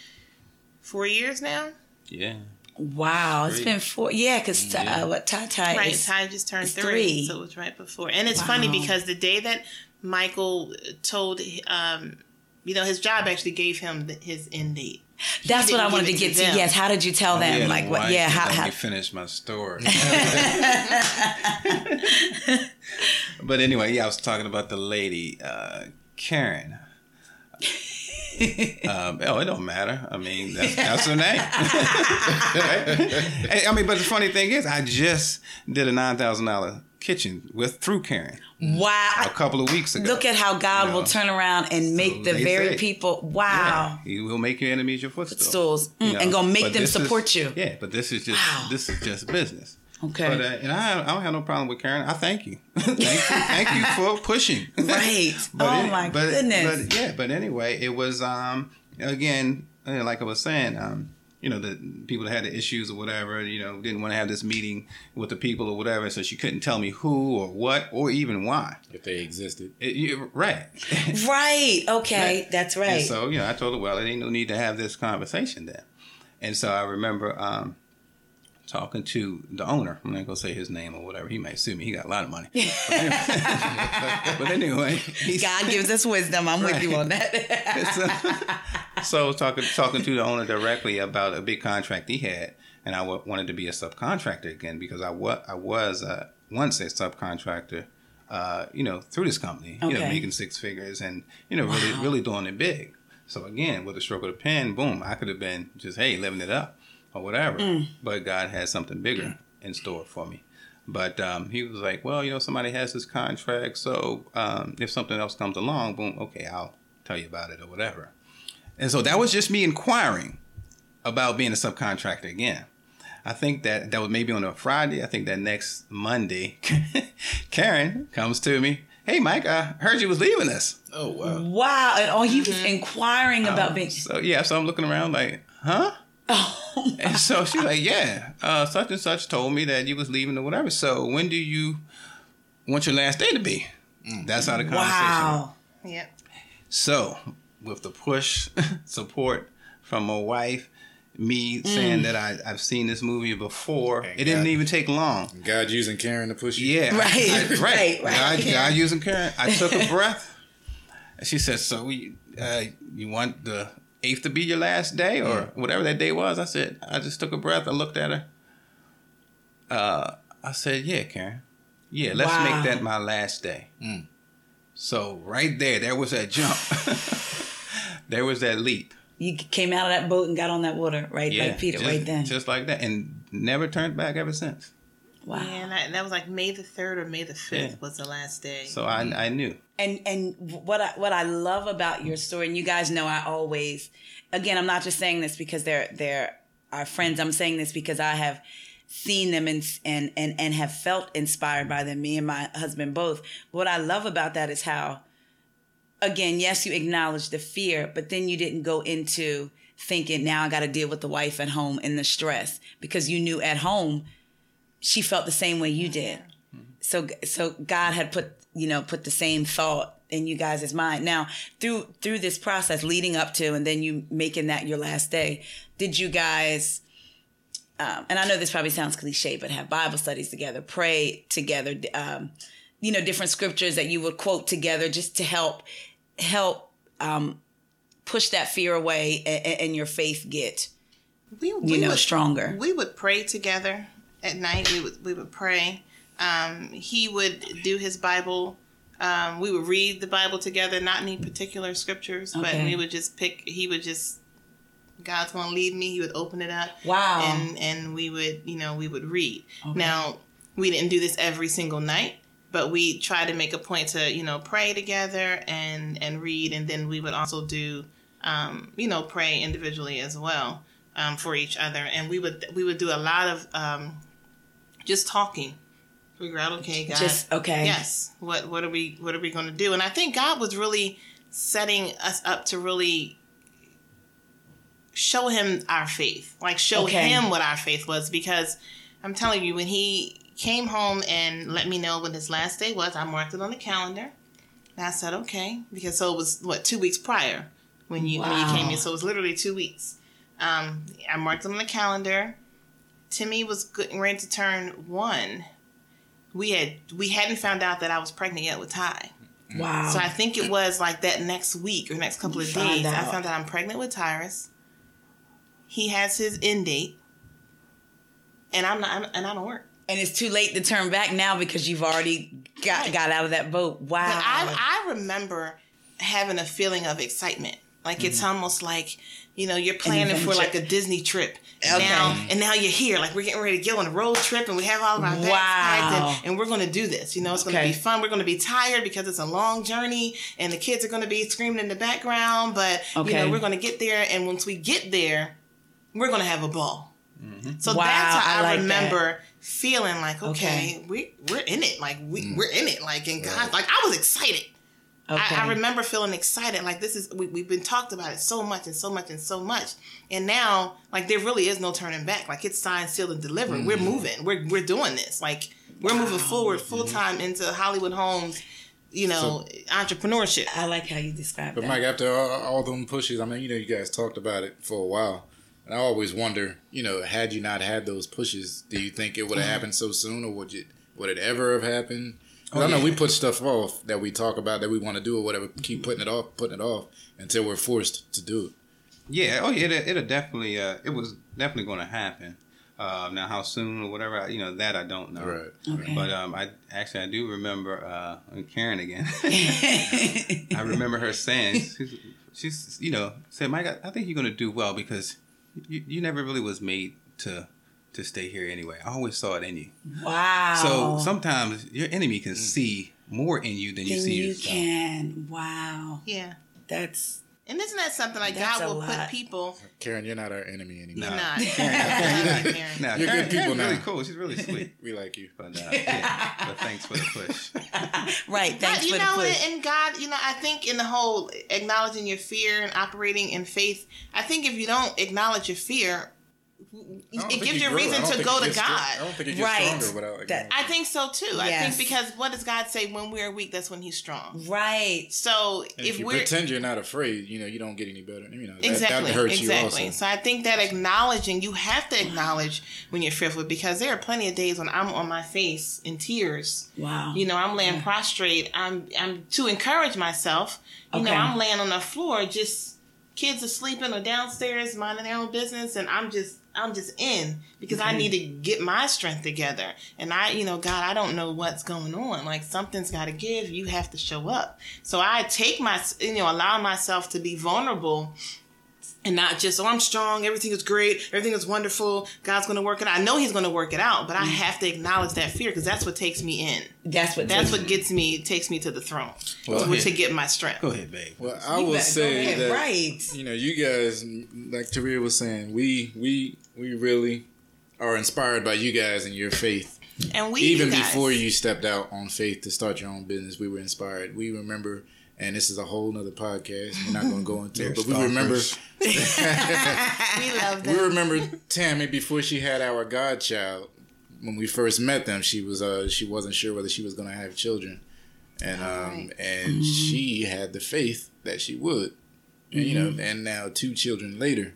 4 years now? Yeah. Wow, it's been 4. Yeah, because Ty right, Ty just turned 3, so it was right before. And it's funny because the day that Michael told, his job actually gave him his end date. That's what I wanted to get to. Yes, how did you tell them? Yeah, like what? Yeah, how? Let me finish my story. But anyway, I was talking about the lady, Karen. It don't matter. That's her name. But the funny thing is, I just did a $9,000 kitchen through Karen. Wow. A couple of weeks ago. Look at how God will turn around and make the very people. Wow. Yeah, he will make your enemies your footstools. And gonna make them support you. Yeah, but this is just business. Okay. But and I don't have no problem with Karen. I thank you. thank you for pushing. Right. My goodness. But anyway, it was again, like I was saying, the people that had the issues or whatever, didn't want to have this meeting with the people or whatever, so she couldn't tell me who or what or even why. If they existed. Right. Right. Okay. Right. That's right. And so, I told her, well, there ain't no need to have this conversation then. And so I remember talking to the owner. I'm not going to say his name or whatever. He might sue me. He got a lot of money. But anyway. God gives us wisdom. I'm with you on that. So talking to the owner directly about a big contract he had, and I wanted to be a subcontractor again because I was once a subcontractor, through this company, making 6 figures and, really doing it big. So again, with a stroke of the pen, boom, I could have been just, hey, living it up or whatever. But God had something bigger in store for me. But he was like, well, somebody has this contract, so if something else comes along, boom, okay, I'll tell you about it or whatever. And so that was just me inquiring about being a subcontractor again. I think that was maybe on a Friday. I think that next Monday, Karen comes to me. Hey, Mike, I heard you was leaving us. Oh, wow. Wow. And he was inquiring about being... So I'm looking around like, huh? Oh, and so she's like, yeah, such and such told me that you was leaving or whatever. So when do you want your last day to be? That's how the conversation Wow. Went. Yep. So with the push, support from my wife, me saying that I've seen this movie before. And it didn't even take long. God using Karen to push you. Yeah. Right. God using Karen. I took a breath. And she said, so you want the 8th to be your last day or whatever that day was? I said, I just took a breath. I looked at her. I said, yeah, Karen. Yeah, let's make that my last day. So right there was that jump. There was that leap. You came out of that boat and got on that water, right? Yeah, like Peter, right then. Just like that. And never turned back ever since. Wow. Yeah, and that was like May the 3rd or May the 5th was the last day. So I knew. And what I love about your story, and you guys know I always, again, I'm not just saying this because they're our friends. I'm saying this because I have seen them and have felt inspired by them, me and my husband both. What I love about that is how, again, yes, you acknowledge the fear, but then you didn't go into thinking, now I got to deal with the wife at home and the stress, because you knew at home she felt the same way you did. So God had put the same thought in you guys' mind. Now, through this process leading up to, and then you making that your last day, did you guys, and I know this probably sounds cliche, but have Bible studies together, pray together, different scriptures that you would quote together just to help push that fear away and your faith get, stronger? We would pray together at night. We would pray. He would do his Bible. We would read the Bible together, not any particular scriptures, but we would just God's going to lead me. He would open it up. Wow. And we would read. Okay. Now, we didn't do this every single night, but we tried to make a point to, pray together and read. And then we would also do, pray individually as well, for each other. And we would do a lot of, just talking. Figure out, okay, God. Yes. What are we going to do? And I think God was really setting us up to really show him our faith, show him what our faith was, because I'm telling you, when he came home and let me know when his last day was, I marked it on the calendar. And I said, okay, because so it was 2 weeks prior when you came in. So it was literally 2 weeks. I marked it on the calendar. Timmy was getting ready to turn 1. We hadn't found out that I was pregnant yet with Ty. Wow. So I think it was like that next week or next couple of days, I found out I'm pregnant with Tyrus. He has his end date, and I don't work. And it's too late to turn back now because you've already got out of that boat. Wow. But I remember having a feeling of excitement. It's almost like, you're planning for like a Disney trip. And now you're here. We're getting ready to go on a road trip, and we have all of our bags packed, and we're going to do this. It's going to be fun. We're going to be tired because it's a long journey, and the kids are going to be screaming in the background. But, we're going to get there, and once we get there, we're going to have a ball. Mm-hmm. So that's how I remember feeling we're in it. We're in it. And God, I was excited. Okay. I remember feeling excited. This is, we've been talked about it so much and so much and so much. And now, there really is no turning back. It's signed, sealed, and delivered. Mm-hmm. We're moving. We're doing this. We're moving forward full time into Hollywood Homes, entrepreneurship. I like how you describe that. But Mike, after all them pushes, you guys talked about it for a while. And I always wonder, had you not had those pushes, do you think it would have happened so soon, or would it ever have happened? I know we put stuff off that we talk about that we want to do or whatever, keep putting it off until we're forced to do it. Yeah, it'll definitely, it was definitely going to happen. Now, how soon or whatever, that I don't know. Right. Okay. But I do remember Karen again. I remember her saying, she's said, Mike, I think you're going to do well because you never really was made to stay here anyway. I always saw it in you. Wow. So sometimes your enemy can see more in you than you see yourself. You can. Wow. Yeah. And isn't that something God will put people... Karen, you're not our enemy anymore. You're not. Karen. No, you're good people now. Really cool. She's really sweet. We like you. But thanks for the push. Right. Thanks for the push. And God, I think in the whole acknowledging your fear and operating in faith, I think if you don't acknowledge your fear, it gives you a reason to go to God. I don't think you get stronger without that. I think so too. Yes. I think because what does God say? When we're weak, that's when He's strong. Right. So if you pretend you're not afraid, you don't get any better. Exactly. That hurts you also. So I think that acknowledging, you have to acknowledge when you're fearful, because there are plenty of days when I'm on my face in tears. Wow. I'm laying prostrate. I'm to encourage myself. I'm laying on the floor, just kids are sleeping or downstairs minding their own business, and I'm just in because I need to get my strength together. And God, I don't know what's going on. Like, something's got to give. You have to show up. So I take allow myself to be vulnerable and not just, I'm strong, everything is great, everything is wonderful, God's going to work it out. I know He's going to work it out, but I have to acknowledge that fear, because that's what takes me in. That's what takes me to the throne, to get my strength. Go ahead, babe. Well, I will say that, you guys, like Taria was saying, we really are inspired by you guys and your faith. And before you stepped out on faith to start your own business, we were inspired. We remember, and this is a whole nother podcast, we're not going to go into it, but we remember we love them. We remember Tammy before she had our godchild. When we first met them, she wasn't sure whether she was going to have children, and she had the faith that she would, and and now 2 children later,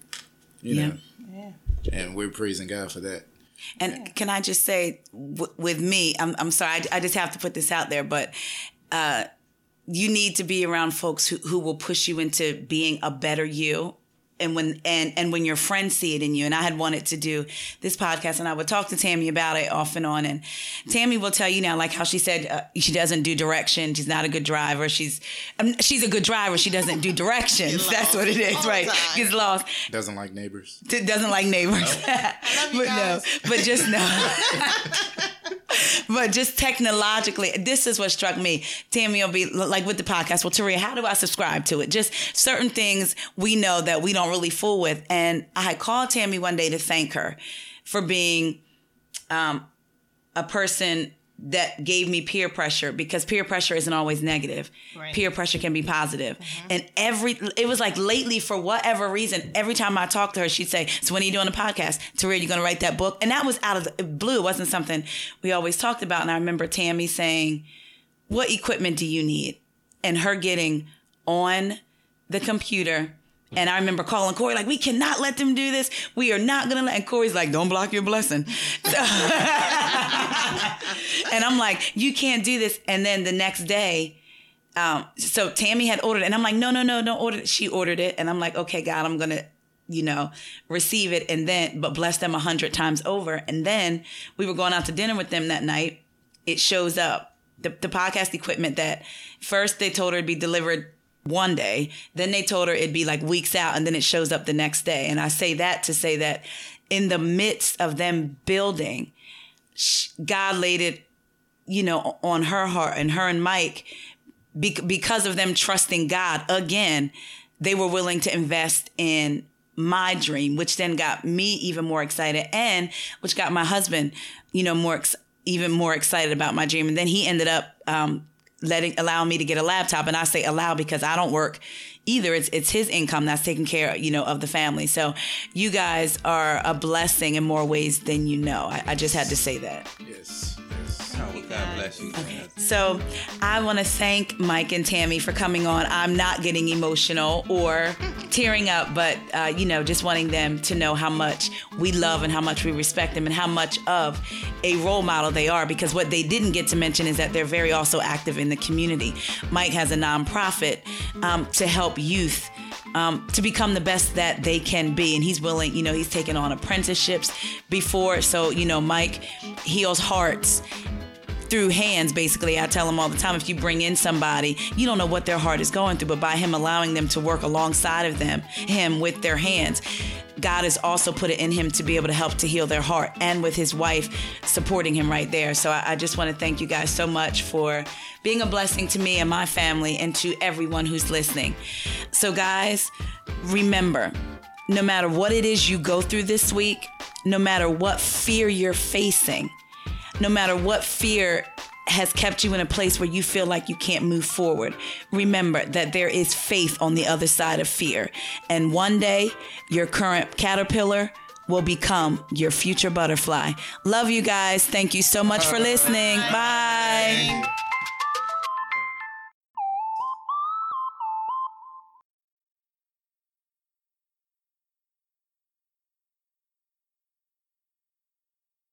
and we're praising God for that. And can I just say, with me, I'm sorry, I just have to put this out there, but you need to be around folks who will push you into being a better you. And when your friends see it in you, and I had wanted to do this podcast, and I would talk to Tammy about it off and on, and Tammy will tell you now, like how she said she doesn't do direction, she's not a good driver, she's a good driver, she doesn't do directions. That's what it is, right? Gets lost. Doesn't like neighbors. Doesn't like neighbors. But just no. But just technologically, this is what struck me. Tammy will be like with the podcast, well, Taria, how do I subscribe to it? Just certain things we know that we don't really fool with. And I had called Tammy one day to thank her for being a person that gave me peer pressure, because peer pressure isn't always negative. Right. Peer pressure can be positive. Mm-hmm. And it was like lately, for whatever reason, every time I talked to her, she'd say, so when are you doing a podcast? Taria, you going to write that book? And that was out of the blue. It wasn't something we always talked about. And I remember Tammy saying, what equipment do you need? And her getting on the computer. And I remember calling Corey, like, we cannot let them do this. We are not going to let. And Corey's like, don't block your blessing. And I'm like, you can't do this. And then the next day, so Tammy had ordered it. And I'm like, no, don't order it. She ordered it. And I'm like, okay, God, I'm going to, receive it. But bless them 100 times over. And then we were going out to dinner with them that night. It shows up. The podcast equipment that first they told her it'd be delivered one day, then they told her it'd be like weeks out, and then it shows up the next day. And I say that to say that in the midst of them building, God laid it, on her heart, and her and Mike, because of them trusting God again, they were willing to invest in my dream, which then got me even more excited, and which got my husband, even more excited about my dream. And then he ended up allowing me to get a laptop. And I say allow because I don't work either. It's his income that's taking care, of the family. So you guys are a blessing in more ways than you know. I just had to say that. Yes. Oh, God bless you. Okay. So I want to thank Mike and Tammy for coming on. I'm not getting emotional or tearing up, but, just wanting them to know how much we love and how much we respect them and how much of a role model they are, because what they didn't get to mention is that they're very also active in the community. Mike has a nonprofit to help youth to become the best that they can be. And he's willing, he's taken on apprenticeships before. So, Mike heals hearts through hands, basically. I tell him all the time, if you bring in somebody, you don't know what their heart is going through, but by him allowing them to work alongside of him with their hands, God has also put it in him to be able to help to heal their heart, and with his wife supporting him right there. So I just want to thank you guys so much for being a blessing to me and my family and to everyone who's listening. So guys, remember, no matter what it is you go through this week, no matter what fear you're facing, no matter what fear has kept you in a place where you feel like you can't move forward, remember that there is faith on the other side of fear. And one day, your current caterpillar will become your future butterfly. Love you guys. Thank you so much for listening. Bye.